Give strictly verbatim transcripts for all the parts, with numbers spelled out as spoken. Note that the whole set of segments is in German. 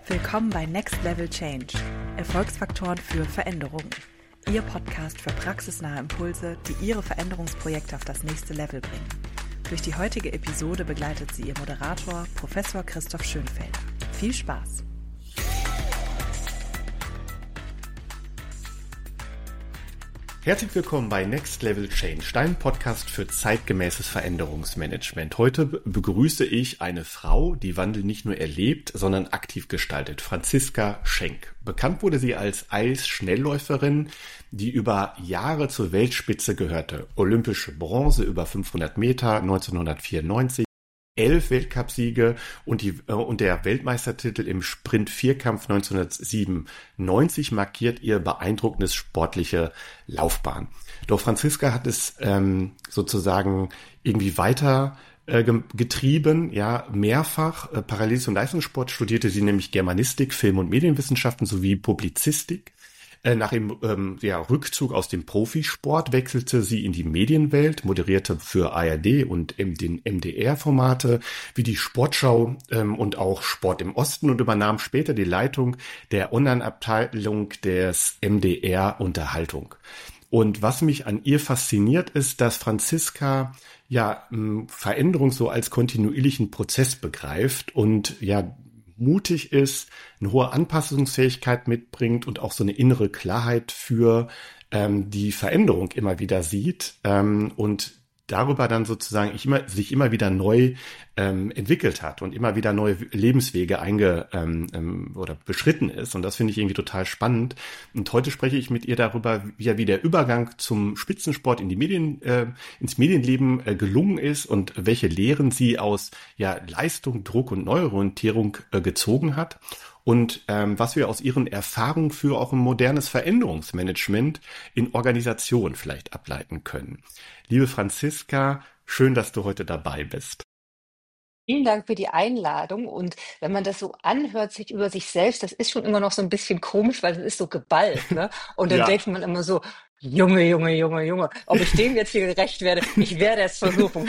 Willkommen bei Next Level Change, Erfolgsfaktoren für Veränderungen. Ihr Podcast für praxisnahe Impulse, die Ihre Veränderungsprojekte auf das nächste Level bringen. Durch die heutige Episode begleitet sie Ihr Moderator, Professor Christoph Schönfelder. Viel Spaß! Herzlich willkommen bei Next Level Change, deinem Podcast für zeitgemäßes Veränderungsmanagement. Heute begrüße ich eine Frau, die Wandel nicht nur erlebt, sondern aktiv gestaltet, Franziska Schenk. Bekannt wurde sie als Eisschnellläuferin, die über Jahre zur Weltspitze gehörte. Olympische Bronze über fünfhundert Meter neunzehnhundertvierundneunzig. Elf Weltcupsiege und, die, äh, und der Weltmeistertitel im Sprint-Vierkampf neunzehnhundertsiebenundneunzig markiert ihr beeindruckendes sportliche Laufbahn. Doch Franziska hat es ähm, sozusagen irgendwie weiter äh, getrieben, ja, mehrfach. Äh, parallel zum Leistungssport studierte sie nämlich Germanistik, Film- und Medienwissenschaften sowie Publizistik. Nach dem ähm, ja, Rückzug aus dem Profisport wechselte sie in die Medienwelt, moderierte für A R D und M- den M D R-Formate wie die Sportschau ähm, und auch Sport im Osten und übernahm später die Leitung der Online-Abteilung des M D R Unterhaltung. Und was mich an ihr fasziniert, ist, dass Franziska ja Veränderung so als kontinuierlichen Prozess begreift und ja mutig ist, eine hohe Anpassungsfähigkeit mitbringt und auch so eine innere Klarheit für ähm, die Veränderung immer wieder sieht ähm, und darüber dann sozusagen ich immer, sich immer wieder neu ähm, entwickelt hat und immer wieder neue Lebenswege einge ähm, ähm, oder beschritten ist. Und das finde ich irgendwie total spannend. Und heute spreche ich mit ihr darüber, wie, wie der Übergang zum Spitzensport in die Medien, äh, ins Medienleben äh, gelungen ist und welche Lehren sie aus ja Leistung, Druck und Neuorientierung äh, gezogen hat. Und ähm, was wir aus ihren Erfahrungen für auch ein modernes Veränderungsmanagement in Organisation vielleicht ableiten können. Liebe Franziska, schön, dass du heute dabei bist. Vielen Dank für die Einladung. Und wenn man das so anhört, sich über sich selbst, das ist schon immer noch so ein bisschen komisch, weil es ist so geballt, ne? Und dann Ja. denkt man immer so, Junge, Junge, Junge, Junge, ob ich dem jetzt hier gerecht werde, ich werde es versuchen.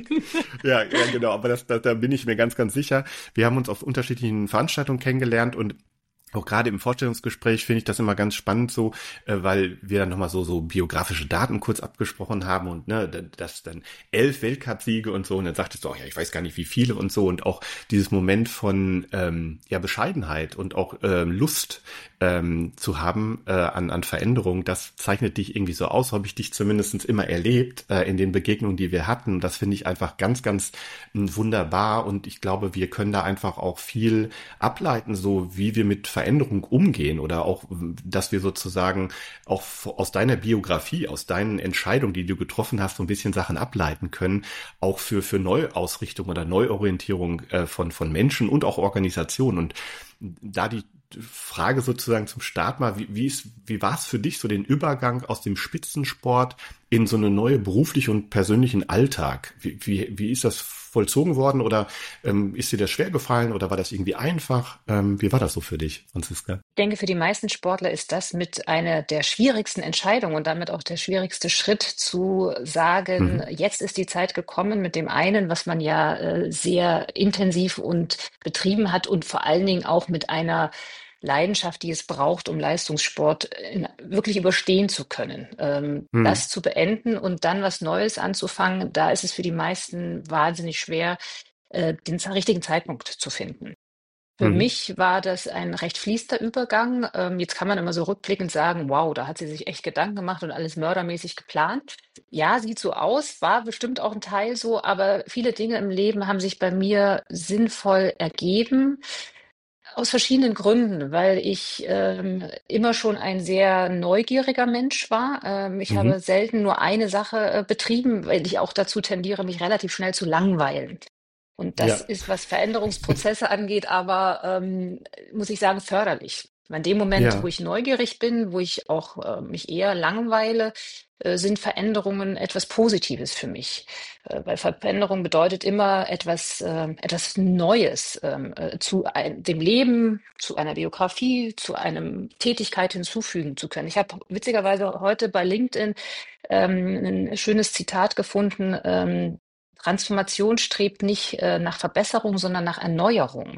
Ja, ja, genau, aber das, da, da bin ich mir ganz, ganz sicher. Wir haben uns auf unterschiedlichen Veranstaltungen kennengelernt und auch gerade im Vorstellungsgespräch finde ich das immer ganz spannend so, äh, weil wir dann nochmal so so biografische Daten kurz abgesprochen haben und ne, das dann elf Weltcupsiege und so und dann sagtest du auch, ja, ich weiß gar nicht wie viele und so und auch dieses Moment von ähm, ja Bescheidenheit und auch ähm, Lust ähm, zu haben äh, an an Veränderung, das zeichnet dich irgendwie so aus, habe ich dich zumindest immer erlebt äh, in den Begegnungen, die wir hatten. Und das finde ich einfach ganz, ganz äh, wunderbar und ich glaube, wir können da einfach auch viel ableiten, so wie wir mit Veränderung umgehen oder auch, dass wir sozusagen auch aus deiner Biografie, aus deinen Entscheidungen, die du getroffen hast, so ein bisschen Sachen ableiten können, auch für für Neuausrichtung oder Neuorientierung äh, von von Menschen und auch Organisationen. Und da die Frage sozusagen zum Start mal, wie wie ist wie war es für dich so den Übergang aus dem Spitzensport in so eine neue berufliche und persönlichen Alltag? Wie wie wie ist das vollzogen worden oder ähm, ist dir das schwer gefallen oder war das irgendwie einfach? Ähm, wie war das so für dich, Franziska? Ich denke, für die meisten Sportler ist das mit einer der schwierigsten Entscheidungen und damit auch der schwierigste Schritt zu sagen, Mhm. jetzt ist die Zeit gekommen mit dem einen, was man ja äh, sehr intensiv und betrieben hat und vor allen Dingen auch mit einer Leidenschaft, die es braucht, um Leistungssport in, wirklich überstehen zu können. Ähm, Mhm. das zu beenden und dann was Neues anzufangen, da ist es für die meisten wahnsinnig schwer, äh, den richtigen Zeitpunkt zu finden. Für Mhm. mich war das ein recht fließender Übergang. Ähm, jetzt kann man immer so rückblickend sagen, wow, da hat sie sich echt Gedanken gemacht und alles mördermäßig geplant. Ja, sieht so aus, war bestimmt auch ein Teil so, aber viele Dinge im Leben haben sich bei mir sinnvoll ergeben. Aus verschiedenen Gründen, weil ich ähm, immer schon ein sehr neugieriger Mensch war. Ähm, ich Mhm. habe selten nur eine Sache äh, betrieben, weil ich auch dazu tendiere, mich relativ schnell zu langweilen. Und das Ja. ist, was Veränderungsprozesse angeht, aber ähm, muss ich sagen, förderlich. In dem Moment, wo Ja. ich neugierig bin, wo ich auch äh, mich eher langweile, äh, sind Veränderungen etwas Positives für mich. Äh, weil Veränderung bedeutet immer etwas, äh, etwas Neues ähm, äh, zu ein, dem Leben, zu einer Biografie, zu einem Tätigkeit hinzufügen zu können. Ich habe witzigerweise heute bei LinkedIn ähm, ein schönes Zitat gefunden. Ähm, Transformation strebt nicht äh, nach Verbesserung, sondern nach Erneuerung.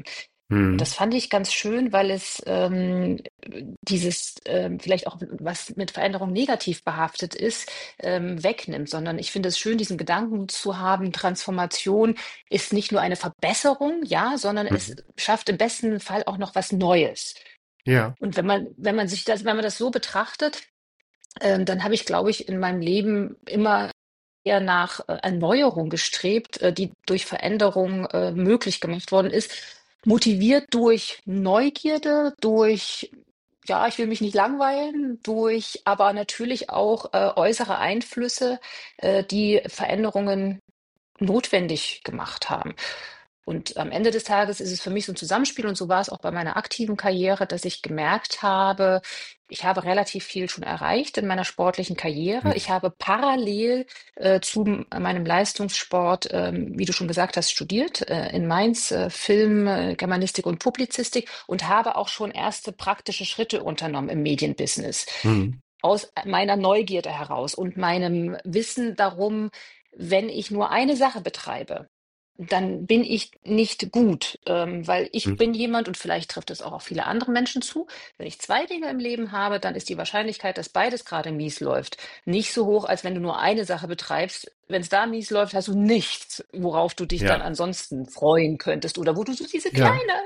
Und Mhm. das fand ich ganz schön, weil es ähm, dieses ähm, vielleicht auch, was mit Veränderung negativ behaftet ist, ähm, wegnimmt, sondern ich finde es schön, diesen Gedanken zu haben, Transformation ist nicht nur eine Verbesserung, ja, sondern es Mhm. schafft im besten Fall auch noch was Neues. Ja. Und wenn man, wenn man sich das, wenn man das so betrachtet, ähm, dann habe ich, glaube ich, in meinem Leben immer eher nach äh, Erneuerung gestrebt, äh, die durch Veränderung äh, möglich gemacht worden ist, motiviert durch Neugierde, durch, ja, ich will mich nicht langweilen, durch aber natürlich auch äh, äußere Einflüsse, äh, die Veränderungen notwendig gemacht haben. Und am Ende des Tages ist es für mich so ein Zusammenspiel und so war es auch bei meiner aktiven Karriere, dass ich gemerkt habe, ich habe relativ viel schon erreicht in meiner sportlichen Karriere. Mhm. Ich habe parallel äh, zu m- meinem Leistungssport, ähm, wie du schon gesagt hast, studiert äh, in Mainz, äh, Film, äh, Germanistik und Publizistik und habe auch schon erste praktische Schritte unternommen im Medienbusiness Mhm. aus meiner Neugierde heraus und meinem Wissen darum, wenn ich nur eine Sache betreibe, dann bin ich nicht gut, ähm, weil ich Mhm. bin jemand, und vielleicht trifft es auch auf viele andere Menschen zu, wenn ich zwei Dinge im Leben habe, dann ist die Wahrscheinlichkeit, dass beides gerade mies läuft, nicht so hoch, als wenn du nur eine Sache betreibst. Wenn es da mies läuft, hast du nichts, worauf du dich dann Ja. ansonsten freuen könntest oder wo du so diese Ja. kleine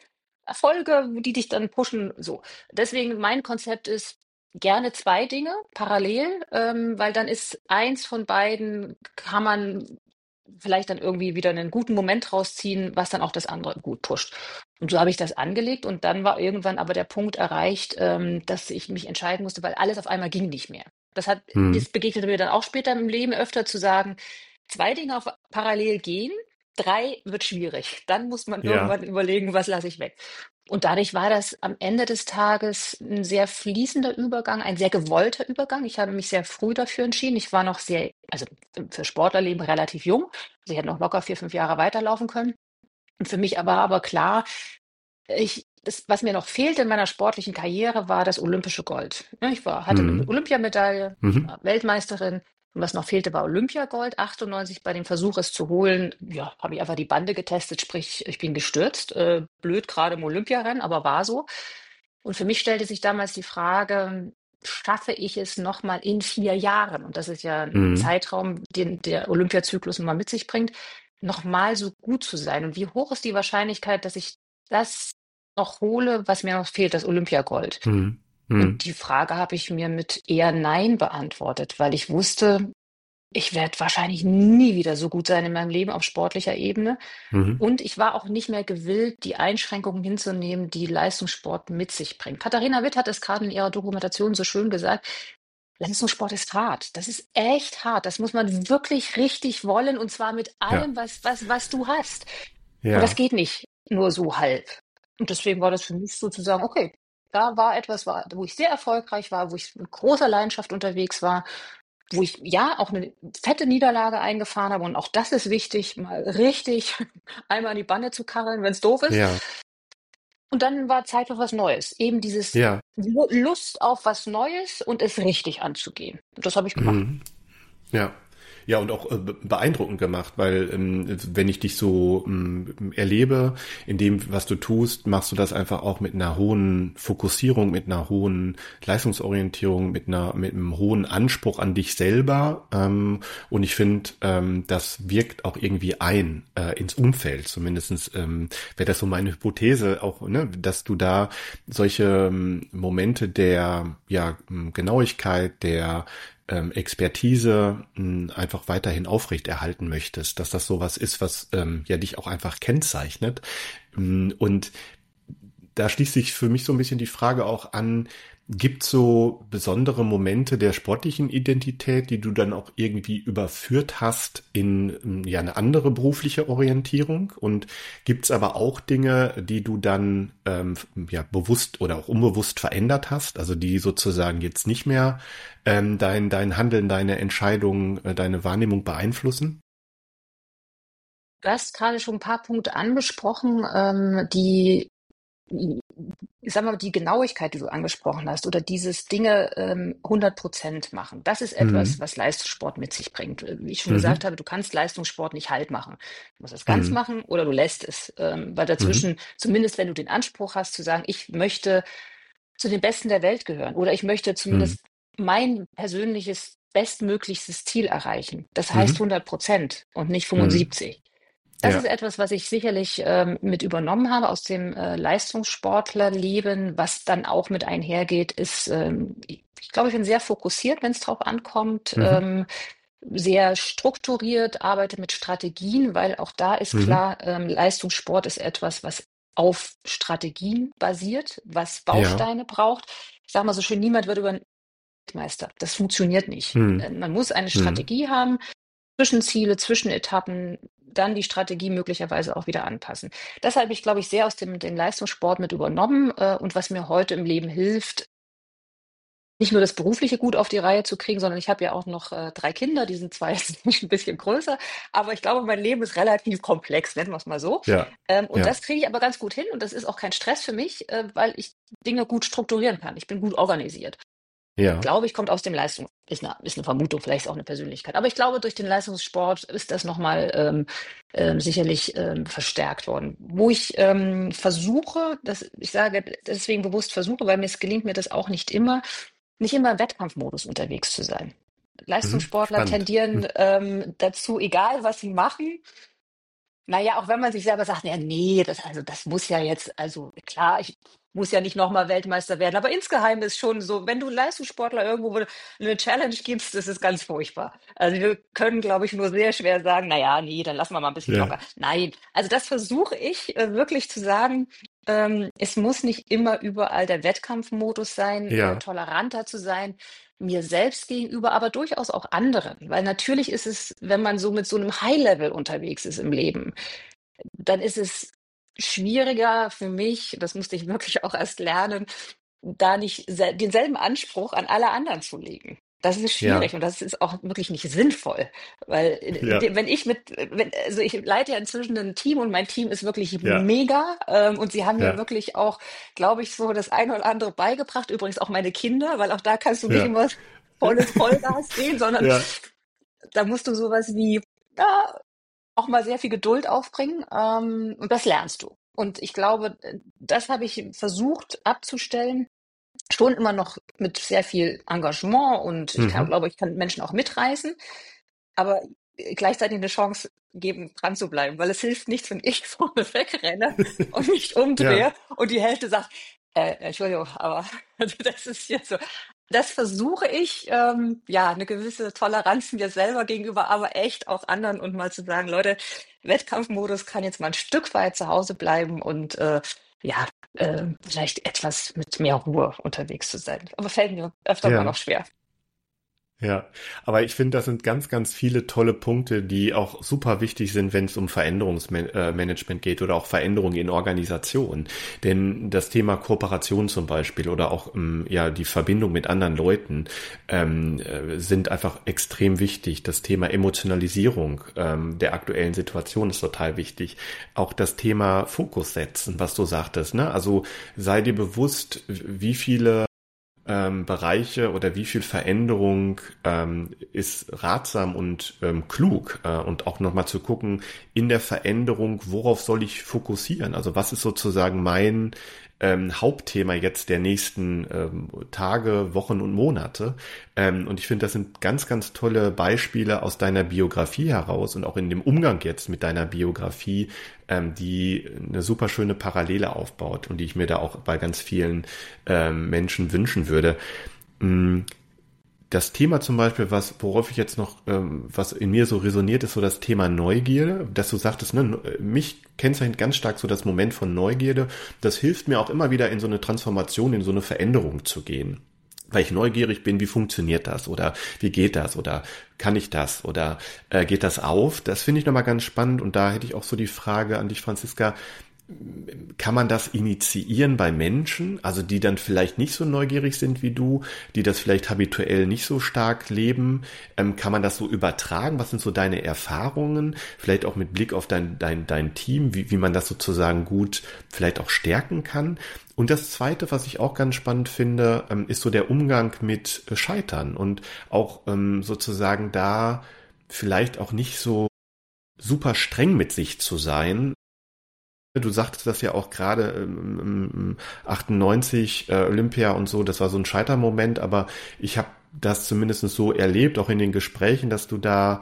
Erfolge, die dich dann pushen, so. Deswegen mein Konzept ist gerne zwei Dinge parallel, ähm, weil dann ist eins von beiden kann man vielleicht dann irgendwie wieder einen guten Moment rausziehen, was dann auch das andere gut pusht. Und so habe ich das angelegt und dann war irgendwann aber der Punkt erreicht, ähm, dass ich mich entscheiden musste, weil alles auf einmal ging nicht mehr. Das hat, Mhm. das begegnete mir dann auch später im Leben öfter zu sagen, zwei Dinge auf parallel gehen, drei wird schwierig. Dann muss man Ja. irgendwann überlegen, was lasse ich weg. Und dadurch war das am Ende des Tages ein sehr fließender Übergang, ein sehr gewollter Übergang. Ich habe mich sehr früh dafür entschieden. Ich war noch sehr, also für Sportlerleben relativ jung. Also ich hätte noch locker vier, fünf Jahre weiterlaufen können. Und für mich war aber klar, ich, das, was mir noch fehlte in meiner sportlichen Karriere, war das olympische Gold. Ja, ich war, hatte eine Mhm. Olympiamedaille, ich Mhm. war Weltmeisterin. Und was noch fehlte, war Olympiagold. achtundneunzig bei dem Versuch, es zu holen, ja, habe ich einfach die Bande getestet, sprich, ich bin gestürzt. Äh, blöd gerade im Olympiarennen, aber war so. Und für mich stellte sich damals die Frage, schaffe ich es nochmal in vier Jahren? Und das ist ja ein Mhm. Zeitraum, den der Olympiazyklus nun mal mit sich bringt, nochmal so gut zu sein. Und wie hoch ist die Wahrscheinlichkeit, dass ich das noch hole, was mir noch fehlt, das Olympiagold? Mhm. Mhm. Und die Frage habe ich mir mit eher Nein beantwortet, weil ich wusste, ich werde wahrscheinlich nie wieder so gut sein in meinem Leben auf sportlicher Ebene. Mhm. Und ich war auch nicht mehr gewillt, die Einschränkungen hinzunehmen, die Leistungssport mit sich bringt. Katharina Witt hat es gerade in ihrer Dokumentation so schön gesagt. Leistungssport ist hart. Das ist echt hart. Das muss man wirklich richtig wollen und zwar mit Ja. allem, was, was, was du hast. Und das Ja. geht nicht nur so halb. Und deswegen war das für mich sozusagen, okay, da war etwas, war, wo ich sehr erfolgreich war, wo ich mit großer Leidenschaft unterwegs war, wo ich ja auch eine fette Niederlage eingefahren habe. Und auch das ist wichtig, mal richtig einmal in die Bande zu karren, wenn es doof ist. Ja. Und dann war Zeit für was Neues. Eben dieses Ja. Lu- Lust auf was Neues und es richtig anzugehen. Und das habe ich gemacht. Mhm. Ja. Ja, und auch äh, be- beeindruckend gemacht, weil ähm, wenn ich dich so ähm, erlebe, in dem, was du tust, machst du das einfach auch mit einer hohen Fokussierung, mit einer hohen Leistungsorientierung, mit einer mit einem hohen Anspruch an dich selber. Ähm, und ich finde, ähm, das wirkt auch irgendwie ein äh, ins Umfeld. Zumindestens ähm, wäre das so meine Hypothese auch, ne, dass du da solche ähm, Momente der ja Genauigkeit, der ähm, Expertise mh, einfach weiterhin aufrechterhalten möchtest, dass das sowas ist, was ähm, ja dich auch einfach kennzeichnet. Mm, Und da schließt sich für mich so ein bisschen die Frage auch an, gibt so besondere Momente der sportlichen Identität, die du dann auch irgendwie überführt hast in ähm, ja eine andere berufliche Orientierung? Und gibt's aber auch Dinge, die du dann ähm, ja bewusst oder auch unbewusst verändert hast, also die sozusagen jetzt nicht mehr ähm, dein dein Handeln, deine Entscheidungen, äh, deine Wahrnehmung beeinflussen? Du hast gerade schon ein paar Punkte angesprochen, ähm, die ich sag mal, die Genauigkeit, die du angesprochen hast, oder dieses Dinge ähm, hundert Prozent machen, das ist etwas, Mhm. was Leistungssport mit sich bringt. Wie ich schon gesagt Mhm. habe, du kannst Leistungssport nicht halt machen. Du musst es ganz Mhm. machen oder du lässt es. Ähm, weil Mhm. dazwischen, zumindest wenn du den Anspruch hast zu sagen, ich möchte zu den Besten der Welt gehören oder ich möchte Mhm. zumindest mein persönliches bestmöglichstes Ziel erreichen. Das heißt Mhm. hundert Prozent und nicht Mhm. fünfundsiebzig. Das ist Ja. etwas, was ich sicherlich ähm, mit übernommen habe aus dem äh, Leistungssportlerleben. Was dann auch mit einhergeht, ist, ähm, ich, ich glaube, ich bin sehr fokussiert, wenn es drauf ankommt, Mhm. ähm, sehr strukturiert, arbeite mit Strategien, weil auch da ist Mhm. klar, ähm, Leistungssport ist etwas, was auf Strategien basiert, was Ja. Bausteine braucht. Ich sage mal so schön, niemand wird über einen Weltmeister. Das funktioniert nicht. Mhm. Äh, Man muss eine Mhm. Strategie haben, Zwischenziele, Zwischenetappen, dann die Strategie möglicherweise auch wieder anpassen. Das habe ich, glaube ich, sehr aus dem, dem Leistungssport mit übernommen äh, und was mir heute im Leben hilft, nicht nur das Berufliche gut auf die Reihe zu kriegen, sondern ich habe ja auch noch äh, drei Kinder, die sind zwar jetzt ein bisschen größer, aber ich glaube, mein Leben ist relativ komplex, nennen wir es mal so. Ja. Ähm, und Ja. das kriege ich aber ganz gut hin und das ist auch kein Stress für mich, äh, weil ich Dinge gut strukturieren kann. Ich bin gut organisiert. Ja. Glaube ich, kommt aus dem Leistung, ist eine, ist eine Vermutung, vielleicht ist auch eine Persönlichkeit. Aber ich glaube, durch den Leistungssport ist das nochmal ähm, ähm, sicherlich ähm, verstärkt worden. Wo ich ähm, versuche, das, ich sage deswegen bewusst versuche, weil mir es gelingt mir das auch nicht immer, nicht immer im Wettkampfmodus unterwegs zu sein. Mhm. Leistungssportler Spannend. tendieren ähm, dazu, egal was sie machen, naja, auch wenn man sich selber sagt, ja, nee, das, also, das muss ja jetzt, also klar, ich muss ja nicht nochmal Weltmeister werden, aber insgeheim ist schon so, wenn du Leistungssportler irgendwo eine Challenge gibst, das ist ganz furchtbar. Also wir können, glaube ich, nur sehr schwer sagen, naja, nee, dann lassen wir mal ein bisschen Ja. locker. Nein, also das versuche ich äh, wirklich zu sagen, ähm, es muss nicht immer überall der Wettkampfmodus sein, äh, Ja. toleranter zu sein, mir selbst gegenüber, aber durchaus auch anderen. Weil natürlich ist es, wenn man so mit so einem High-Level unterwegs ist im Leben, dann ist es schwieriger für mich, das musste ich wirklich auch erst lernen, da nicht sel- denselben Anspruch an alle anderen zu legen. Das ist schwierig Ja. und das ist auch wirklich nicht sinnvoll, weil in Ja. dem- wenn ich mit, wenn, also ich leite ja inzwischen ein Team und mein Team ist wirklich Ja. mega ähm, und sie haben mir Ja. wirklich auch, glaube ich, so das eine oder andere beigebracht. Übrigens auch meine Kinder, weil auch da kannst du nicht Ja. immer volles Vollgas gehen, sondern Ja. da musst du sowas wie, ja, auch mal sehr viel Geduld aufbringen, ähm, und das lernst du. Und ich glaube, äh, das habe ich versucht abzustellen, schon immer noch mit sehr viel Engagement und ich kann, Mhm. glaube, ich kann Menschen auch mitreißen, aber äh, gleichzeitig eine Chance geben, dran zu bleiben, weil es hilft nichts, wenn ich vorne wegrenne und mich Ja. umdrehe und die Hälfte sagt, äh, Entschuldigung, aber das ist jetzt so. Das versuche ich, ähm, ja, eine gewisse Toleranz mir selber gegenüber, aber echt auch anderen und mal zu sagen, Leute, Wettkampfmodus kann jetzt mal ein Stück weit zu Hause bleiben und äh, ja, äh, vielleicht etwas mit mehr Ruhe unterwegs zu sein. Aber fällt mir öfter mal noch Ja. schwer. Ja, aber ich finde, das sind ganz, ganz viele tolle Punkte, die auch super wichtig sind, wenn es um Veränderungsmanagement geht oder auch Veränderungen in Organisationen. Denn das Thema Kooperation zum Beispiel oder auch ähm, ja die Verbindung mit anderen Leuten ähm, äh, sind einfach extrem wichtig. Das Thema Emotionalisierung ähm, der aktuellen Situation ist total wichtig. Auch das Thema Fokus setzen, was du sagtest, ne? Also sei dir bewusst, wie viele Ähm, Bereiche oder wie viel Veränderung ähm, ist ratsam und ähm, klug äh, und auch nochmal zu gucken, in der Veränderung, worauf soll ich fokussieren? Also was ist sozusagen mein ähm, Hauptthema jetzt der nächsten ähm, Tage, Wochen und Monate? Ähm, und ich finde, das sind ganz, ganz tolle Beispiele aus deiner Biografie heraus und auch in dem Umgang jetzt mit deiner Biografie, ähm, die eine super schöne Parallele aufbaut und die ich mir da auch bei ganz vielen ähm, Menschen wünschen würde. Das Thema zum Beispiel, was, worauf ich jetzt noch, ähm, was in mir so resoniert, ist so das Thema Neugierde, dass du sagtest, ne, mich kennzeichnet ganz stark so das Moment von Neugierde. Das hilft mir auch immer wieder in so eine Transformation, in so eine Veränderung zu gehen. Weil ich neugierig bin, wie funktioniert das oder wie geht das oder kann ich das oder äh, geht das auf? Das finde ich nochmal ganz spannend und da hätte ich auch so die Frage an dich, Franziska, kann man das initiieren bei Menschen, also die dann vielleicht nicht so neugierig sind wie du, die das vielleicht habituell nicht so stark leben? Ähm, kann man das so übertragen? Was sind so deine Erfahrungen? Vielleicht auch mit Blick auf dein, dein, dein Team, wie, wie man das sozusagen gut vielleicht auch stärken kann? Und das Zweite, was ich auch ganz spannend finde, ähm, ist so der Umgang mit äh, Scheitern und auch ähm, sozusagen da vielleicht auch nicht so super streng mit sich zu sein. Du sagtest das ja auch gerade ähm, achtundneunzig äh, Olympia und so, das war so ein Scheitermoment, aber ich habe das zumindest so erlebt, auch in den Gesprächen, dass du da,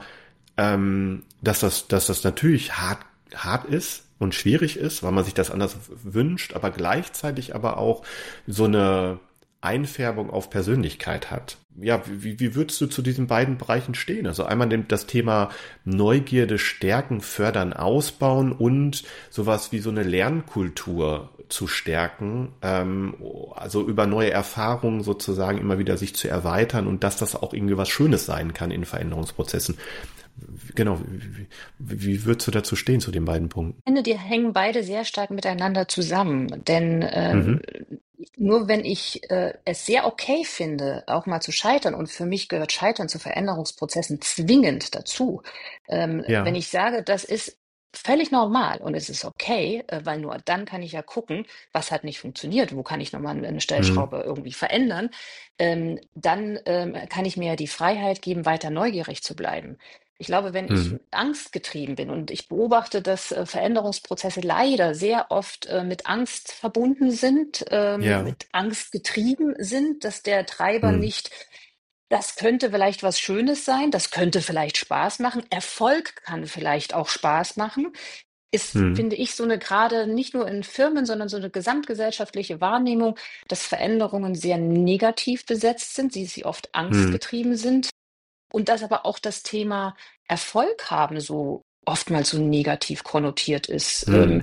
ähm, dass das, dass das natürlich hart, hart ist und schwierig ist, weil man sich das anders wünscht, aber gleichzeitig aber auch so eine Einfärbung auf Persönlichkeit hat. Ja, wie, wie würdest du zu diesen beiden Bereichen stehen? Also einmal das Thema Neugierde stärken, fördern, ausbauen und sowas wie so eine Lernkultur zu stärken, ähm, also über neue Erfahrungen sozusagen immer wieder sich zu erweitern und dass das auch irgendwie was Schönes sein kann in Veränderungsprozessen. Genau, wie, wie, wie würdest du dazu stehen, zu den beiden Punkten? Ich finde, die hängen beide sehr stark miteinander zusammen, denn äh, Mhm. nur wenn ich äh, es sehr okay finde, auch mal zu scheitern, und für mich gehört Scheitern zu Veränderungsprozessen zwingend dazu, ähm, wenn Ja. ich sage, das ist völlig normal und es ist okay, äh, weil nur dann kann ich ja gucken, was hat nicht funktioniert, wo kann ich nochmal eine Mhm. Stellschraube irgendwie verändern, ähm, dann ähm, kann ich mir ja die Freiheit geben, weiter neugierig zu bleiben. Ich glaube, wenn ich Mhm. angstgetrieben bin und ich beobachte, dass äh, Veränderungsprozesse leider sehr oft äh, mit Angst verbunden sind, ähm, Ja. mit Angst getrieben sind, dass der Treiber Mhm. nicht, das könnte vielleicht was Schönes sein, das könnte vielleicht Spaß machen, Erfolg kann vielleicht auch Spaß machen, ist, Mhm. finde ich, so eine gerade nicht nur in Firmen, sondern so eine gesamtgesellschaftliche Wahrnehmung, dass Veränderungen sehr negativ besetzt sind, sie, sie oft Mhm. angstgetrieben sind. Und dass aber auch das Thema Erfolg haben so oftmals so negativ konnotiert ist. Ähm, Mhm.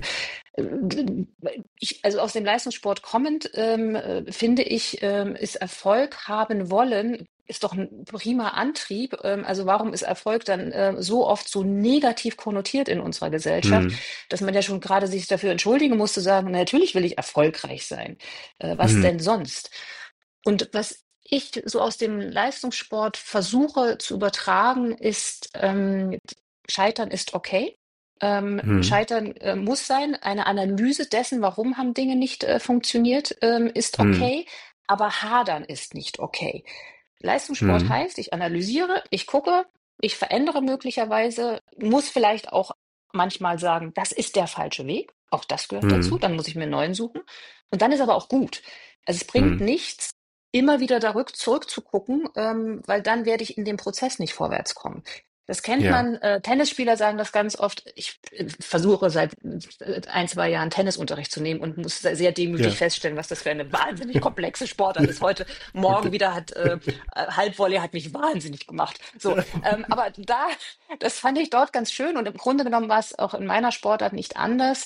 äh, ich, also aus dem Leistungssport kommend, ähm, äh, finde ich, ähm, ist Erfolg haben wollen, ist doch ein prima Antrieb. Ähm, also warum ist Erfolg dann äh, so oft so negativ konnotiert in unserer Gesellschaft, Mhm. dass man ja schon gerade sich dafür entschuldigen muss, zu sagen, na, natürlich will ich erfolgreich sein. Äh, was Mhm. denn sonst? Und was ich so aus dem Leistungssport versuche zu übertragen, ist, ähm, Scheitern ist okay. Ähm, Mhm. Scheitern äh, muss sein. Eine Analyse dessen, warum haben Dinge nicht äh, funktioniert, ähm, ist Mhm. okay. Aber hadern ist nicht okay. Leistungssport Mhm. heißt, ich analysiere, ich gucke, ich verändere möglicherweise, muss vielleicht auch manchmal sagen, das ist der falsche Weg. Auch das gehört dazu. Mhm. Dann muss ich mir einen neuen suchen. Und dann ist aber auch gut. Also es bringt Mhm. nichts, immer wieder darück zurückzugucken, ähm, weil dann werde ich in dem Prozess nicht vorwärts kommen. Das kennt Ja. man, äh, Tennisspieler sagen das ganz oft. Ich äh, versuche seit äh, ein, zwei Jahren Tennisunterricht zu nehmen und muss sehr demütig Ja. feststellen, was das für eine wahnsinnig komplexe Sportart ist. Heute Morgen Okay. wieder hat äh, äh, Halbvolley hat mich wahnsinnig gemacht. So, ähm, aber da, das fand ich dort ganz schön und im Grunde genommen war es auch in meiner Sportart nicht anders.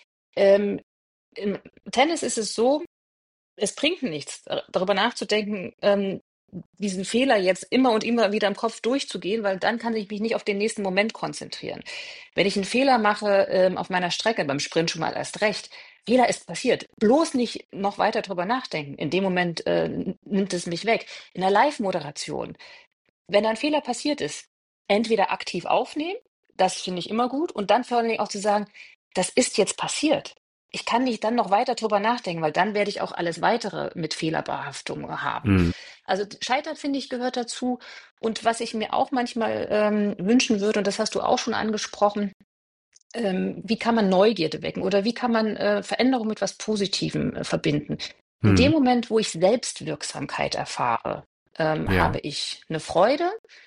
Ähm, Im Tennis ist es so, es bringt nichts, dar- darüber nachzudenken, ähm, diesen Fehler jetzt immer und immer wieder im Kopf durchzugehen, weil dann kann ich mich nicht auf den nächsten Moment konzentrieren. Wenn ich einen Fehler mache ähm, auf meiner Strecke, beim Sprint schon mal erst recht, Fehler ist passiert. Bloß nicht noch weiter drüber nachdenken. In dem Moment äh, n- nimmt es mich weg. In der Live-Moderation, wenn ein Fehler passiert ist, entweder aktiv aufnehmen, das finde ich immer gut, und dann vor allen Dingen auch zu sagen, das ist jetzt passiert. Ich kann nicht dann noch weiter drüber nachdenken, weil dann werde ich auch alles weitere mit Fehlerbehaftung haben. Mhm. Also Scheitern, finde ich, gehört dazu. Und was ich mir auch manchmal ähm, wünschen würde, und das hast du auch schon angesprochen, ähm, wie kann man Neugierde wecken oder wie kann man äh, Veränderung mit was Positivem äh, verbinden? In dem Mhm. Moment, wo ich Selbstwirksamkeit erfahre, ähm, Ja. habe ich eine Freude,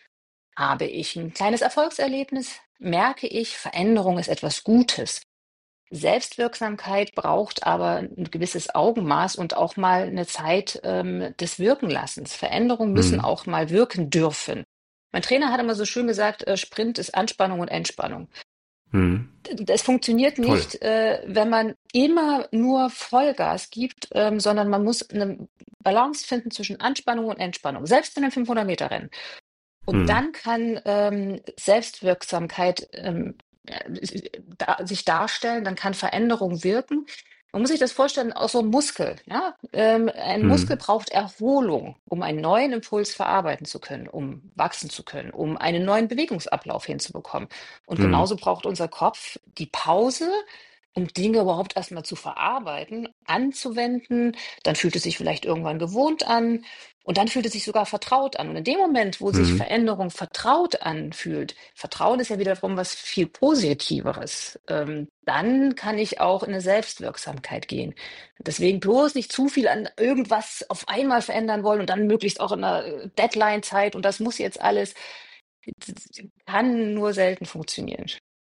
habe ich ein kleines Erfolgserlebnis, merke ich, Veränderung ist etwas Gutes. Selbstwirksamkeit braucht aber ein gewisses Augenmaß und auch mal eine Zeit ähm, des Wirkenlassens. Veränderungen müssen Mhm. auch mal wirken dürfen. Mein Trainer hat immer so schön gesagt, äh, Sprint ist Anspannung und Entspannung. Mhm. Es funktioniert Toll. nicht, äh, wenn man immer nur Vollgas gibt, ähm, sondern man muss eine Balance finden zwischen Anspannung und Entspannung, selbst in einem fünfhundert Meter Rennen. Und Mhm. dann kann ähm, Selbstwirksamkeit ähm, äh, da, sich darstellen, dann kann Veränderung wirken. Man muss sich das vorstellen, auch so ein Muskel. Ja? Ähm, ein Muskel Mhm. braucht Erholung, um einen neuen Impuls verarbeiten zu können, um wachsen zu können, um einen neuen Bewegungsablauf hinzubekommen. Und Mhm. genauso braucht unser Kopf die Pause, um Dinge überhaupt erstmal zu verarbeiten, anzuwenden. Dann fühlt es sich vielleicht irgendwann gewohnt an und dann fühlt es sich sogar vertraut an. Und in dem Moment, wo sich Mhm. Veränderung vertraut anfühlt, Vertrauen ist ja wiederum was viel Positiveres, ähm, dann kann ich auch in eine Selbstwirksamkeit gehen. Deswegen bloß nicht zu viel an irgendwas auf einmal verändern wollen und dann möglichst auch in einer Deadline-Zeit und das muss jetzt alles, das kann nur selten funktionieren.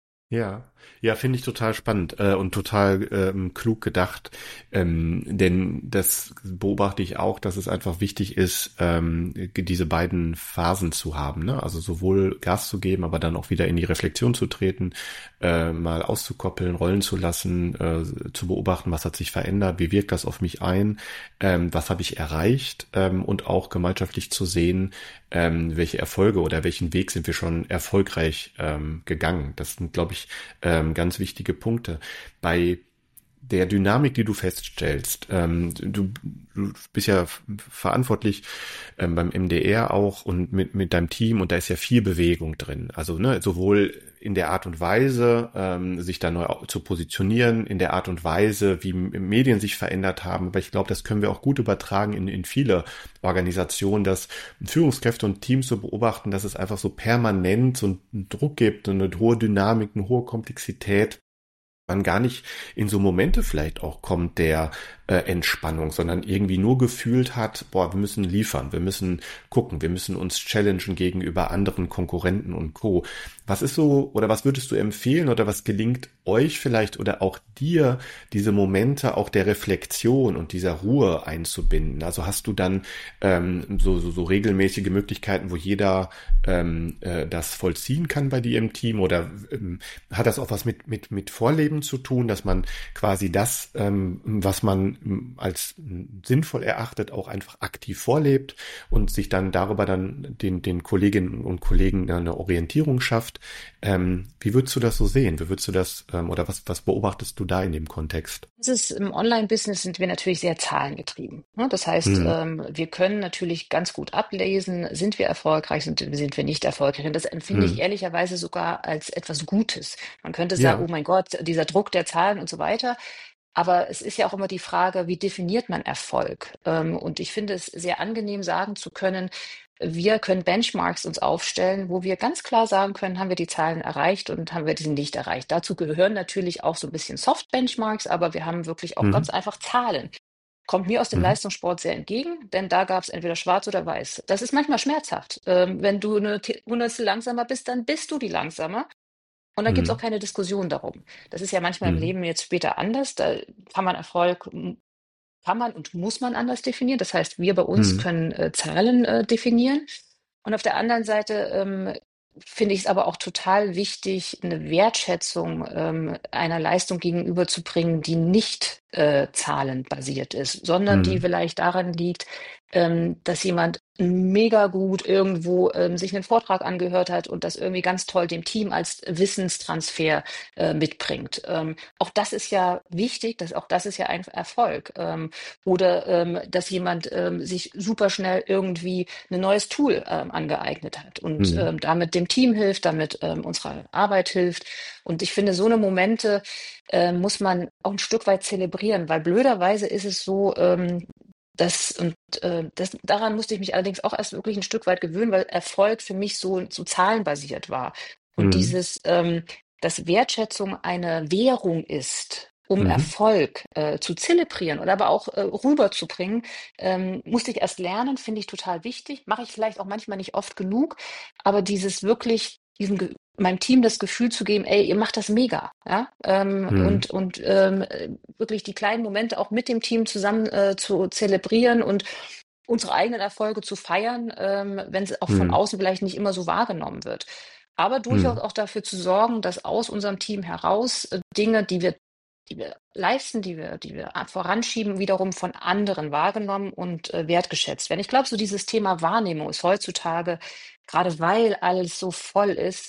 Ja, ja, finde ich total spannend äh, und total ähm, klug gedacht, ähm, denn das beobachte ich auch, dass es einfach wichtig ist, ähm, diese beiden Phasen zu haben, ne? Also sowohl Gas zu geben, aber dann auch wieder in die Reflexion zu treten, äh, mal auszukoppeln, rollen zu lassen, äh, zu beobachten, was hat sich verändert, wie wirkt das auf mich ein, ähm, was habe ich erreicht, ähm, und auch gemeinschaftlich zu sehen, ähm, welche Erfolge oder welchen Weg sind wir schon erfolgreich ähm, gegangen. Das sind, glaube ich, ähm, ganz wichtige Punkte. Bei der Dynamik, die du feststellst, ähm, du, du bist ja f- verantwortlich ähm, beim M D R auch und mit, mit deinem Team und da ist ja viel Bewegung drin. Also ne, sowohl in der Art und Weise, ähm, sich da neu au- zu positionieren, in der Art und Weise, wie M- Medien sich verändert haben. Aber ich glaube, das können wir auch gut übertragen in, in viele Organisationen, dass Führungskräfte und Teams so beobachten, dass es einfach so permanent so einen Druck gibt, eine hohe Dynamik, eine hohe Komplexität, man gar nicht in so Momente vielleicht auch kommt der äh, Entspannung, sondern irgendwie nur gefühlt hat, boah, wir müssen liefern, wir müssen gucken, wir müssen uns challengen gegenüber anderen Konkurrenten und Co. Was ist so, oder was würdest du empfehlen oder was gelingt euch vielleicht oder auch dir, diese Momente auch der Reflexion und dieser Ruhe einzubinden? Also hast du dann ähm, so, so, so regelmäßige Möglichkeiten, wo jeder ähm, äh, das vollziehen kann bei dir im Team oder ähm, hat das auch was mit, mit, mit Vorleben zu tun, dass man quasi das, ähm, was man ähm, als sinnvoll erachtet, auch einfach aktiv vorlebt und sich dann darüber dann den, den Kolleginnen und Kollegen eine Orientierung schafft. Ähm, wie würdest du das so sehen? Wie würdest du das, ähm, oder was, was beobachtest du da in dem Kontext? Das ist, im Online-Business sind wir natürlich sehr zahlengetrieben. Ne? Das heißt, Hm. ähm, wir können natürlich ganz gut ablesen, sind wir erfolgreich, sind, sind wir nicht erfolgreich. Und das empfinde ich Hm. ehrlicherweise sogar als etwas Gutes. Man könnte sagen, oh Ja. mein Gott, dieser Druck der Zahlen und so weiter. Aber es ist ja auch immer die Frage, wie definiert man Erfolg? Ähm, und ich finde es sehr angenehm, sagen zu können, wir können Benchmarks uns aufstellen, wo wir ganz klar sagen können, haben wir die Zahlen erreicht und haben wir diese nicht erreicht. Dazu gehören natürlich auch so ein bisschen Soft-Benchmarks, aber wir haben wirklich auch ganz Mhm. einfach Zahlen. Kommt mir aus dem Mhm. Leistungssport sehr entgegen, denn da gab es entweder schwarz oder weiß. Das ist manchmal schmerzhaft. Ähm, wenn du eine Te- Hundertstel langsamer bist, dann bist du die langsamer. Und dann gibt es auch Mhm. keine Diskussion darum. Das ist ja manchmal im Mhm. Leben jetzt später anders. Da kann man Erfolg, m- kann man und muss man anders definieren. Das heißt, wir bei uns Mhm. können äh, Zahlen äh, definieren. Und auf der anderen Seite ähm, finde ich es aber auch total wichtig, eine Wertschätzung ähm, einer Leistung gegenüberzubringen, die nicht äh, zahlenbasiert ist, sondern die Mhm. vielleicht daran liegt, ähm, dass jemand mega gut irgendwo ähm, sich einen Vortrag angehört hat und das irgendwie ganz toll dem Team als Wissenstransfer äh, mitbringt. Ähm, auch das ist ja wichtig, das, auch das ist ja ein Erfolg. Ähm, oder ähm, dass jemand ähm, sich super schnell irgendwie ein neues Tool ähm, angeeignet hat und Mhm. ähm, damit dem Team hilft, damit ähm, unserer Arbeit hilft. Und ich finde, so eine Momente äh, muss man auch ein Stück weit zelebrieren, weil blöderweise ist es so, ähm, das und äh, das, daran musste ich mich allerdings auch erst wirklich ein Stück weit gewöhnen, weil Erfolg für mich so, so zahlenbasiert war. Und Mhm. dieses, ähm, dass Wertschätzung eine Währung ist, um Mhm. Erfolg äh, zu zelebrieren oder aber auch äh, rüberzubringen, ähm, musste ich erst lernen, finde ich total wichtig. Mache ich vielleicht auch manchmal nicht oft genug, aber dieses wirklich, diesem Ge meinem Team das Gefühl zu geben, ey, ihr macht das mega, ja, ähm, Mhm. und und ähm, äh, wirklich die kleinen Momente auch mit dem Team zusammen äh, zu zelebrieren und unsere eigenen Erfolge zu feiern, ähm, wenn es auch von Mhm. außen vielleicht nicht immer so wahrgenommen wird. Aber durchaus Mhm. auch dafür zu sorgen, dass aus unserem Team heraus äh, Dinge, die wir, die wir leisten, die wir, die wir voranschieben, wiederum von anderen wahrgenommen und äh, wertgeschätzt werden. Ich glaube, so dieses Thema Wahrnehmung ist heutzutage, gerade weil alles so voll ist,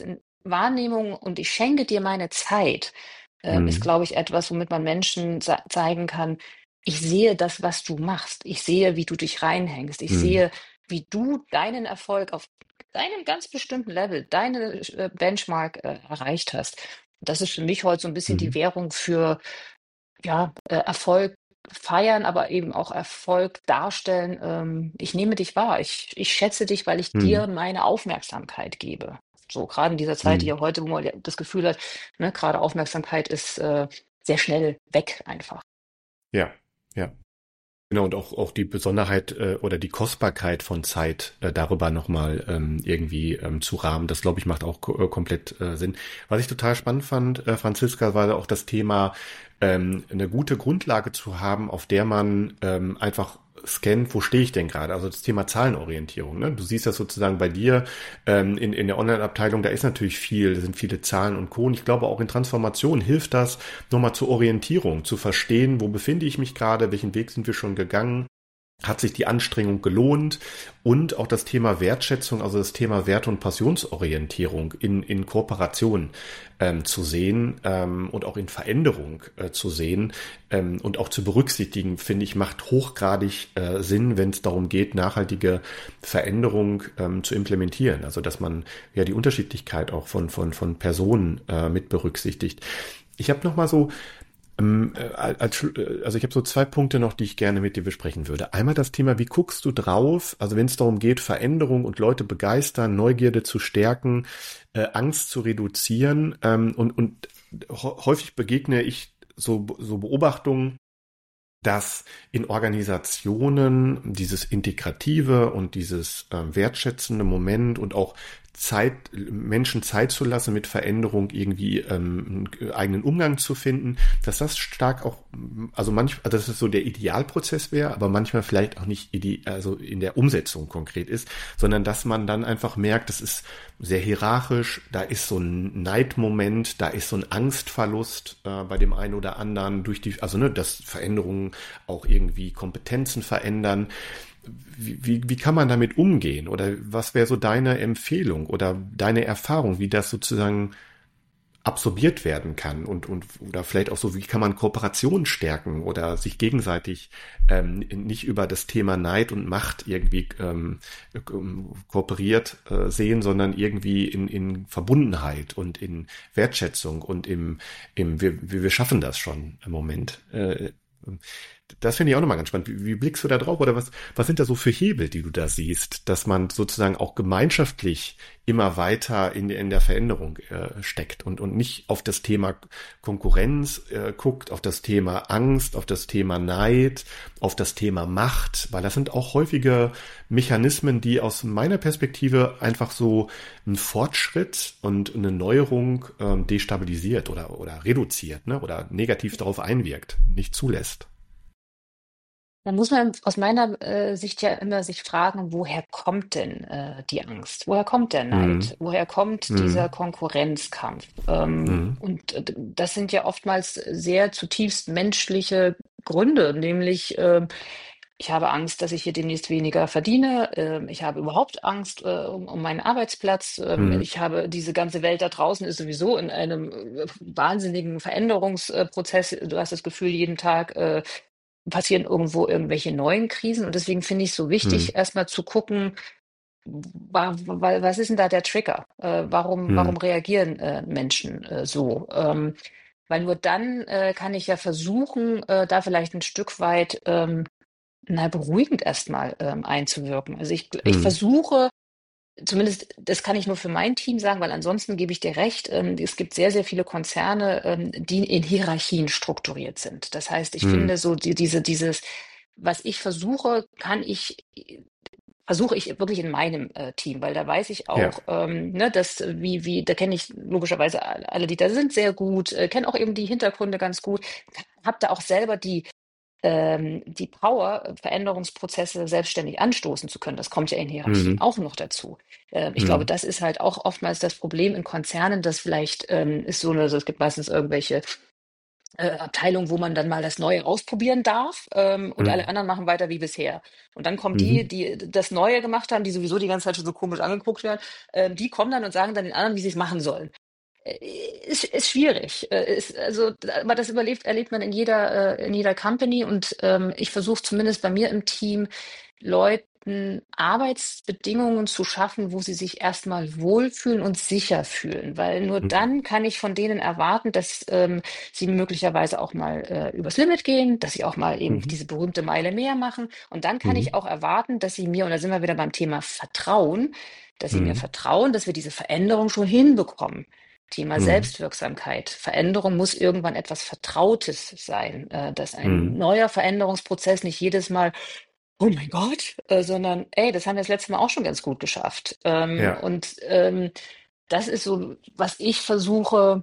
Wahrnehmung und ich schenke dir meine Zeit, äh, ist, Mhm. glaube ich, etwas, womit man Menschen sa- zeigen kann, ich sehe das, was du machst. Ich sehe, wie du dich reinhängst. Ich Mhm. sehe, wie du deinen Erfolg auf deinem ganz bestimmten Level, deine äh, Benchmark äh, erreicht hast. Das ist für mich heute so ein bisschen die Mhm. Währung für ja, äh, Erfolg feiern, aber eben auch Erfolg darstellen. Ähm, ich nehme dich wahr. Ich, ich schätze dich, weil ich dir Mhm. meine Aufmerksamkeit gebe. So, gerade in dieser Zeit, die Mhm. ja heute, wo man ja das Gefühl hat, ne, gerade Aufmerksamkeit ist äh, sehr schnell weg einfach. Ja, ja. Genau, und auch, auch die Besonderheit äh, oder die Kostbarkeit von Zeit äh, darüber nochmal ähm, irgendwie ähm, zu rahmen, das glaube ich macht auch ko äh, komplett äh, Sinn. Was ich total spannend fand, äh, Franziska, war auch das Thema, ähm, eine gute Grundlage zu haben, auf der man ähm, einfach scannt, wo stehe ich denn gerade? Also das Thema Zahlenorientierung. Ne? Du siehst das sozusagen bei dir ähm, in, in der Online-Abteilung, da ist natürlich viel, da sind viele Zahlen und Co. Und ich glaube auch in Transformation hilft das, nochmal zur Orientierung, zu verstehen, wo befinde ich mich gerade, welchen Weg sind wir schon gegangen, hat sich die Anstrengung gelohnt und auch das Thema Wertschätzung, also das Thema Werte- und Passionsorientierung in, in Kooperation ähm, zu sehen ähm, und auch in Veränderung äh, zu sehen ähm, und auch zu berücksichtigen, finde ich, macht hochgradig äh, Sinn, wenn es darum geht, nachhaltige Veränderung ähm, zu implementieren. Also dass man ja die Unterschiedlichkeit auch von, von, von Personen äh, mit berücksichtigt. Ich habe noch mal so ähm, äh, als, äh, also ich habe so zwei Punkte noch, die ich gerne mit dir besprechen würde. Einmal das Thema, wie guckst du drauf? Also wenn es darum geht, Veränderung und Leute begeistern, Neugierde zu stärken, äh, Angst zu reduzieren, ähm, und, und häufig begegne ich so, so Beobachtungen, dass in Organisationen dieses integrative und dieses äh, wertschätzende Moment und auch Zeit, Menschen Zeit zu lassen, mit Veränderung irgendwie ähm, einen eigenen Umgang zu finden, dass das stark auch, also manchmal, also dass es so der Idealprozess wäre, aber manchmal vielleicht auch nicht ide also in der Umsetzung konkret ist, sondern dass man dann einfach merkt, das ist sehr hierarchisch, da ist so ein Neidmoment, da ist so ein Angstverlust äh, bei dem einen oder anderen durch die, also ne, dass Veränderungen auch irgendwie Kompetenzen verändern. Wie, wie, wie kann man damit umgehen? Oder was wäre so deine Empfehlung oder deine Erfahrung, wie das sozusagen absorbiert werden kann und, und oder vielleicht auch so, wie kann man Kooperation stärken oder sich gegenseitig ähm, nicht über das Thema Neid und Macht irgendwie ähm, kooperiert äh, sehen, sondern irgendwie in, in Verbundenheit und in Wertschätzung und im, im wir, wir schaffen das schon im Moment. Äh, Das finde ich auch nochmal ganz spannend. Wie, wie blickst du da drauf? Oder was, was sind da so für Hebel, die du da siehst, dass man sozusagen auch gemeinschaftlich immer weiter in, in der Veränderung äh, steckt und, und nicht auf das Thema Konkurrenz äh, guckt, auf das Thema Angst, auf das Thema Neid, auf das Thema Macht, weil das sind auch häufige Mechanismen, die aus meiner Perspektive einfach so einen Fortschritt und eine Neuerung ähm, destabilisiert oder, oder reduziert, ne? Oder negativ darauf einwirkt, nicht zulässt. Da muss man aus meiner äh, Sicht ja immer sich fragen, woher kommt denn äh, die Angst? Woher kommt der Mhm. Neid? Woher kommt dieser Mhm. Konkurrenzkampf? Ähm, Mhm. und äh, das sind ja oftmals sehr zutiefst menschliche Gründe, nämlich ähm, ich habe Angst, dass ich hier demnächst weniger verdiene. Ähm, ich habe überhaupt Angst äh, um, um meinen Arbeitsplatz. Ähm, Mhm. ich habe diese ganze Welt da draußen ist sowieso in einem äh, wahnsinnigen Veränderungsprozess. Du hast das Gefühl, jeden Tag äh, passieren irgendwo irgendwelche neuen Krisen. Und deswegen finde ich es so Mhm. wichtig, erstmal zu gucken, wa wa was ist denn da der Trigger? Äh, warum warum Mhm. reagieren äh, Menschen äh, so? Ähm, weil nur dann äh, kann ich ja versuchen, äh, da vielleicht ein Stück weit ähm, na, beruhigend erstmal ähm, einzuwirken. Also ich, ich Mhm. versuche, zumindest das kann ich nur für mein Team sagen, weil ansonsten gebe ich dir recht, ähm, es gibt sehr, sehr viele Konzerne, ähm, die in Hierarchien strukturiert sind. Das heißt, ich Mhm. finde so die, diese, dieses, was ich versuche, kann ich, versuche ich wirklich in meinem äh, Team, weil da weiß ich Ja. auch, ähm, ne, dass äh, wie, wie, da kenne ich logischerweise alle, alle, die da sind, sehr gut, äh, kenne auch eben die Hintergründe ganz gut, habe da auch selber die ähm, die Power, Veränderungsprozesse selbstständig anstoßen zu können. Das kommt ja in Hierarchien Mhm. auch noch dazu. Ähm, ich glaube, Mhm. das ist halt auch oftmals das Problem in Konzernen, dass vielleicht ähm, ist so eine, also es gibt meistens irgendwelche äh, Abteilung, wo man dann mal das Neue ausprobieren darf, ähm, und alle Mhm. anderen machen weiter wie bisher. Und dann kommen die, Mhm. die das Neue gemacht haben, die sowieso die ganze Zeit schon so komisch angeguckt werden, ähm, die kommen dann und sagen dann den anderen, wie sie es machen sollen. Äh, Ist, ist schwierig. Äh, Ist, also, aber das überlebt, erlebt man in jeder, äh, in jeder Company und ähm, ich versuche zumindest bei mir im Team Leuten Arbeitsbedingungen zu schaffen, wo sie sich erstmal wohlfühlen und sicher fühlen, weil nur Mhm. dann kann ich von denen erwarten, dass ähm, sie möglicherweise auch mal äh, übers Limit gehen, dass sie auch mal eben Mhm. diese berühmte Meile mehr machen und dann kann ich Mhm. auch erwarten, dass sie mir, und da sind wir wieder beim Thema Vertrauen, dass sie mir Mhm. vertrauen, dass wir diese Veränderung schon hinbekommen. Thema Mhm. Selbstwirksamkeit. Veränderung muss irgendwann etwas Vertrautes sein, äh, dass ein Mhm. neuer Veränderungsprozess nicht jedes Mal, oh mein Gott, äh, sondern, ey, das haben wir das letzte Mal auch schon ganz gut geschafft. Ähm, Ja. und ähm, das ist so, was ich versuche,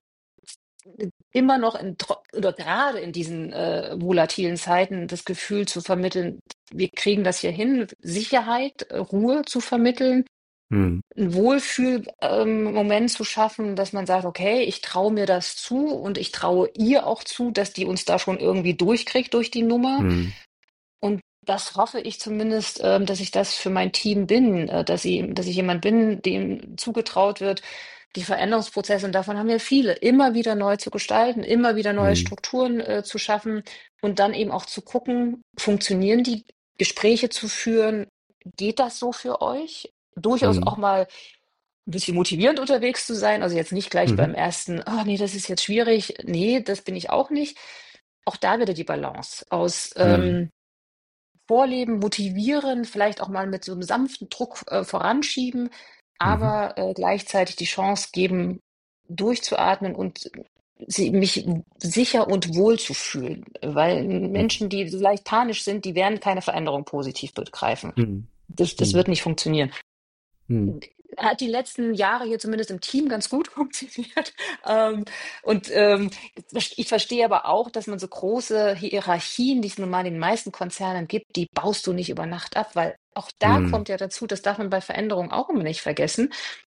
immer noch in, tro- oder gerade in diesen äh, volatilen Zeiten das Gefühl zu vermitteln, wir kriegen das hier hin, Sicherheit, äh, Ruhe zu vermitteln, Mhm. einen Wohlfühlmoment ähm, Moment zu schaffen, dass man sagt, okay, ich traue mir das zu und ich traue ihr auch zu, dass die uns da schon irgendwie durchkriegt durch die Nummer. Mhm. Und das hoffe ich zumindest, ähm, dass ich das für mein Team bin, äh, dass ich, dass ich jemand bin, dem zugetraut wird, die Veränderungsprozesse, und davon haben wir viele, immer wieder neu zu gestalten, immer wieder neue Mhm. Strukturen äh, zu schaffen und dann eben auch zu gucken, funktionieren die Gespräche zu führen, geht das so für euch? Durchaus Mhm. auch mal ein bisschen motivierend unterwegs zu sein, also jetzt nicht gleich Mhm. beim ersten, ah nee, das ist jetzt schwierig, nee, das bin ich auch nicht. Auch da wieder die Balance aus Mhm. ähm, Vorleben, motivieren, vielleicht auch mal mit so einem sanften Druck äh, voranschieben, Mhm. aber äh, gleichzeitig die Chance geben, durchzuatmen und sie, mich sicher und wohl zu fühlen. Weil Mhm. Menschen, die vielleicht panisch sind, die werden keine Veränderung positiv begreifen. Mhm. Das, das Mhm. wird nicht funktionieren. Mhm. Hat die letzten Jahre hier zumindest im Team ganz gut funktioniert. Ähm, und ähm, ich verstehe aber auch, dass man so große Hierarchien, die es nun mal in den meisten Konzernen gibt, die baust du nicht über Nacht ab, weil auch da Mhm. kommt ja dazu, das darf man bei Veränderungen auch immer nicht vergessen.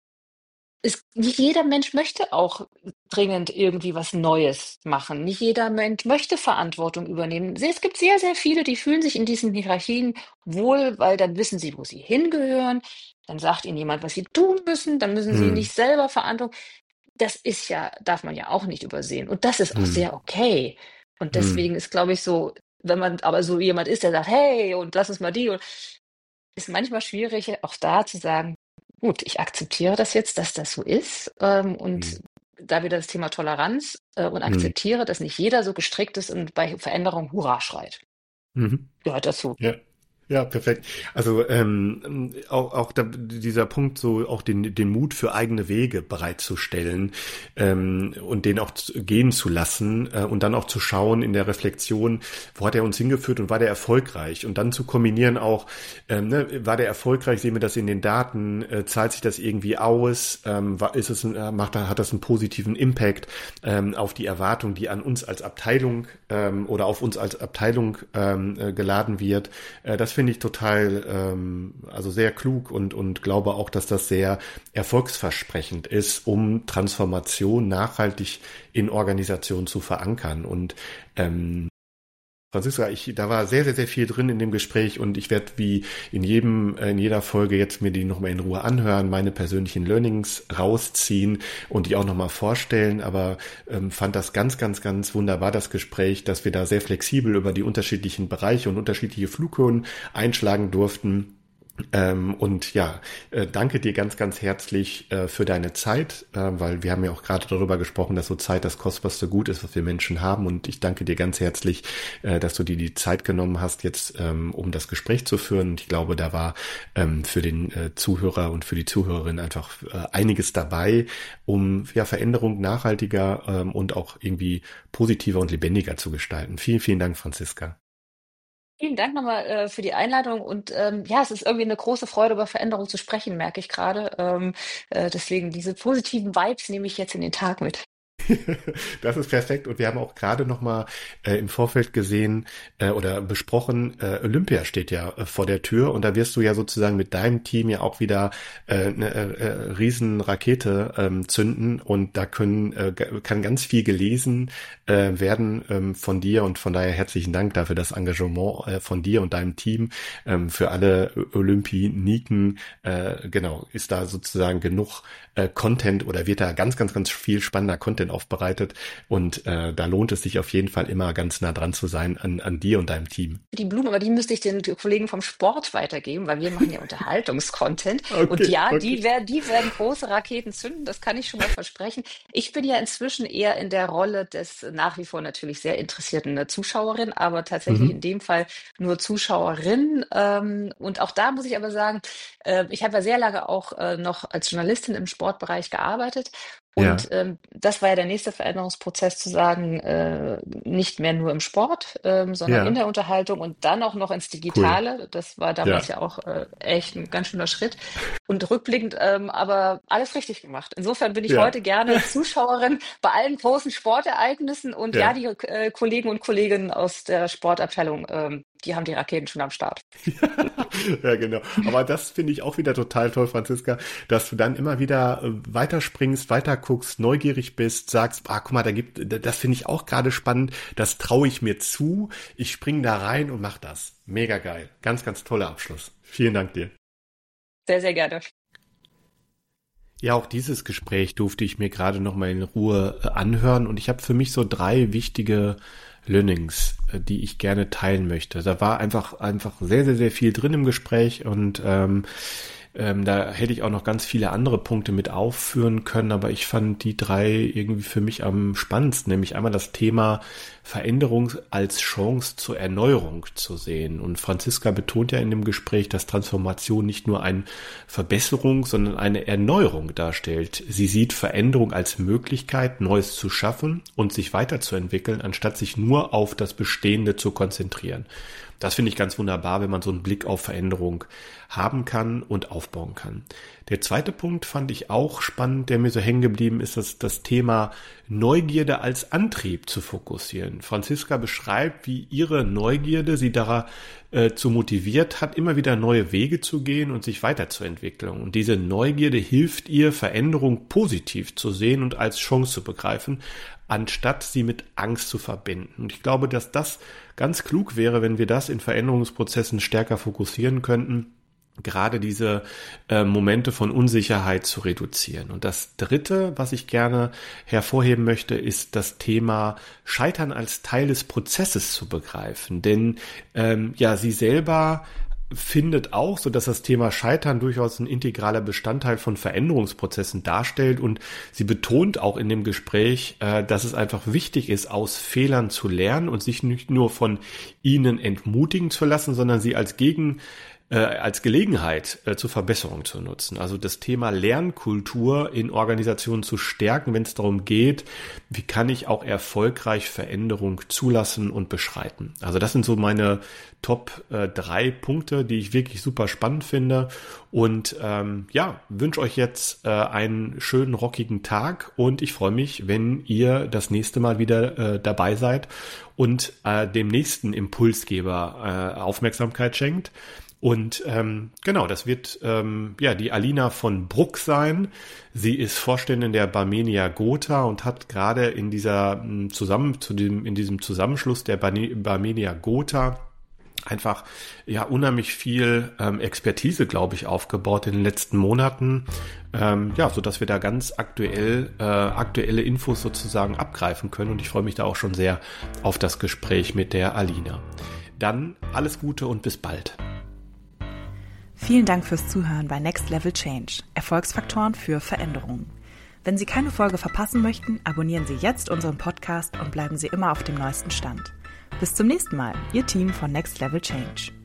Es, nicht jeder Mensch möchte auch dringend irgendwie was Neues machen. Nicht jeder Mensch möchte Verantwortung übernehmen. Es gibt sehr, sehr viele, die fühlen sich in diesen Hierarchien wohl, weil dann wissen sie, wo sie hingehören. Dann sagt ihnen jemand, was sie tun müssen. Dann müssen sie Mhm. nicht selber Verantwortung. Das ist ja, darf man ja auch nicht übersehen. Und das ist auch Mhm. sehr okay. Und Mhm. deswegen ist, glaube ich, so, wenn man aber so jemand ist, der sagt, hey, und lass uns mal die, und ist manchmal schwierig, auch da zu sagen, gut, ich akzeptiere das jetzt, dass das so ist, ähm, und Mhm. da wieder das Thema Toleranz, äh, und Mhm. akzeptiere, dass nicht jeder so gestrickt ist und bei Veränderung Hurra schreit. Mhm. Gehört dazu. Ja. Ja, perfekt. Also ähm, auch, auch da, dieser Punkt, so auch den, den Mut für eigene Wege bereitzustellen, ähm, und den auch zu, gehen zu lassen, äh, und dann auch zu schauen in der Reflexion, wo hat er uns hingeführt und war der erfolgreich? Und dann zu kombinieren auch, ähm, ne, war der erfolgreich, sehen wir das in den Daten, äh, zahlt sich das irgendwie aus, ähm, war, ist es, ein, macht, hat das einen positiven Impact ähm, auf die Erwartung, die an uns als Abteilung ähm, oder auf uns als Abteilung ähm, äh, geladen wird. Äh, das finde ich total, ähm, also sehr klug und, und glaube auch, dass das sehr erfolgsversprechend ist, um Transformation nachhaltig in Organisationen zu verankern. Und ähm, Franziska, ich, da war sehr, sehr, sehr viel drin in dem Gespräch und ich werde wie in jedem, in jeder Folge jetzt mir die nochmal in Ruhe anhören, meine persönlichen Learnings rausziehen und die auch nochmal vorstellen, aber ähm, fand das ganz, ganz, ganz wunderbar, das Gespräch, dass wir da sehr flexibel über die unterschiedlichen Bereiche und unterschiedliche Flughöhen einschlagen durften. Ähm, und ja, äh, danke dir ganz, ganz herzlich äh, für deine Zeit, äh, weil wir haben ja auch gerade darüber gesprochen, dass so Zeit das kostbarste Gut ist, was wir Menschen haben. Und ich danke dir ganz herzlich, äh, dass du dir die Zeit genommen hast, jetzt ähm, um das Gespräch zu führen. Und ich glaube, da war ähm, für den äh, Zuhörer und für die Zuhörerin einfach äh, einiges dabei, um ja Veränderung nachhaltiger ähm, und auch irgendwie positiver und lebendiger zu gestalten. Vielen, vielen Dank, Franziska. Vielen Dank nochmal äh, für die Einladung und ähm, ja, es ist irgendwie eine große Freude, über Veränderung zu sprechen, merke ich gerade. Ähm, äh, deswegen diese positiven Vibes nehme ich jetzt in den Tag mit. Das ist perfekt. Und wir haben auch gerade noch mal äh, im Vorfeld gesehen äh, oder besprochen, äh, Olympia steht ja äh, vor der Tür und da wirst du ja sozusagen mit deinem Team ja auch wieder äh, eine äh, riesen Rakete ähm, zünden und da können äh, kann ganz viel gelesen äh, werden ähm, von dir und von daher herzlichen Dank dafür das Engagement äh, von dir und deinem Team ähm, für alle Olympioniken. Äh, genau, ist da sozusagen genug äh, Content oder wird da ganz, ganz, ganz viel spannender Content aufbereitet und äh, da lohnt es sich auf jeden Fall immer ganz nah dran zu sein an, an dir und deinem Team. Die Blumen, aber die müsste ich den Kollegen vom Sport weitergeben, weil wir machen ja Unterhaltungskontent. Okay, und ja, okay. die, werden, die werden große Raketen zünden, das kann ich schon mal versprechen. Ich bin ja inzwischen eher in der Rolle des nach wie vor natürlich sehr interessierten Zuschauerin, aber tatsächlich Mhm. in dem Fall nur Zuschauerin. Ähm, und auch da muss ich aber sagen, äh, ich habe ja sehr lange auch äh, noch als Journalistin im Sportbereich gearbeitet. Ja, Und ähm, das war ja der nächste Veränderungsprozess, zu sagen, äh, nicht mehr nur im Sport, ähm, sondern in ja, der Unterhaltung und dann auch noch ins cool. Digitale. Das war damals Ja, ja auch äh, echt ein ganz schöner Schritt. Und rückblickend ähm, aber alles richtig gemacht. Insofern bin ich ja, heute gerne Zuschauerin bei allen großen Sportereignissen. Und ja, ja. die äh, Kollegen und Kolleginnen aus der Sportabteilung, ähm, die haben die Raketen schon am Start. Ja, genau. Aber das finde ich auch wieder total toll, Franziska, dass du dann immer wieder äh, weiterspringst, weiterguckst, neugierig bist, sagst, ah, guck mal, da gibt, das finde ich auch gerade spannend, das traue ich mir zu, ich springe da rein und mach das. Mega geil. Ganz, ganz toller Abschluss. Vielen Dank dir. Sehr, sehr gerne. Ja, auch dieses Gespräch durfte ich mir gerade noch mal in Ruhe äh, anhören und ich habe für mich so drei wichtige Learnings, äh, die ich gerne teilen möchte. Da war einfach einfach sehr, sehr, sehr viel drin im Gespräch und ähm, ähm, da hätte ich auch noch ganz viele andere Punkte mit aufführen können, aber ich fand die drei irgendwie für mich am spannendsten, nämlich einmal das Thema Veränderung als Chance zur Erneuerung zu sehen. Und Franziska betont ja in dem Gespräch, dass Transformation nicht nur eine Verbesserung, sondern eine Erneuerung darstellt. Sie sieht Veränderung als Möglichkeit, Neues zu schaffen und sich weiterzuentwickeln, anstatt sich nur auf das Bestehende zu konzentrieren. Das finde ich ganz wunderbar, wenn man so einen Blick auf Veränderung haben kann und aufbauen kann. Der zweite Punkt fand ich auch spannend, der mir so hängen geblieben ist, dass das Thema Neugierde als Antrieb zu fokussieren. Franziska beschreibt, wie ihre Neugierde sie dazu motiviert hat, immer wieder neue Wege zu gehen und sich weiterzuentwickeln. Und diese Neugierde hilft ihr, Veränderung positiv zu sehen und als Chance zu begreifen, anstatt sie mit Angst zu verbinden. Und ich glaube, dass das ganz klug wäre, wenn wir das in Veränderungsprozessen stärker fokussieren könnten, gerade diese äh, Momente von Unsicherheit zu reduzieren. Und das Dritte, was ich gerne hervorheben möchte, ist das Thema Scheitern als Teil des Prozesses zu begreifen. Denn ähm, ja, sie selber findet auch, so dass das Thema Scheitern durchaus ein integraler Bestandteil von Veränderungsprozessen darstellt und sie betont auch in dem Gespräch, äh, dass es einfach wichtig ist, aus Fehlern zu lernen und sich nicht nur von ihnen entmutigen zu lassen, sondern sie als Gegen als Gelegenheit äh, zur Verbesserung zu nutzen. Also das Thema Lernkultur in Organisationen zu stärken, wenn es darum geht, wie kann ich auch erfolgreich Veränderung zulassen und beschreiten. Also das sind so meine Top äh, drei Punkte, die ich wirklich super spannend finde. Und ähm, ja, wünsche euch jetzt äh, einen schönen, rockigen Tag und ich freue mich, wenn ihr das nächste Mal wieder äh, dabei seid und äh, dem nächsten Impulsgeber äh, Aufmerksamkeit schenkt. Und ähm, genau, das wird ähm, ja die Alina von Bruck sein. Sie ist Vorständin der Barmenia Gotha und hat gerade in dieser zusammen zu dem in diesem Zusammenschluss der Barmenia Gotha einfach ja unheimlich viel ähm, Expertise, glaube ich, aufgebaut in den letzten Monaten, ähm, ja, so dass wir da ganz aktuell äh, aktuelle Infos sozusagen abgreifen können. Und ich freue mich da auch schon sehr auf das Gespräch mit der Alina. Dann alles Gute und bis bald. Vielen Dank fürs Zuhören bei Next Level Change, Erfolgsfaktoren für Veränderungen. Wenn Sie keine Folge verpassen möchten, abonnieren Sie jetzt unseren Podcast und bleiben Sie immer auf dem neuesten Stand. Bis zum nächsten Mal, Ihr Team von Next Level Change.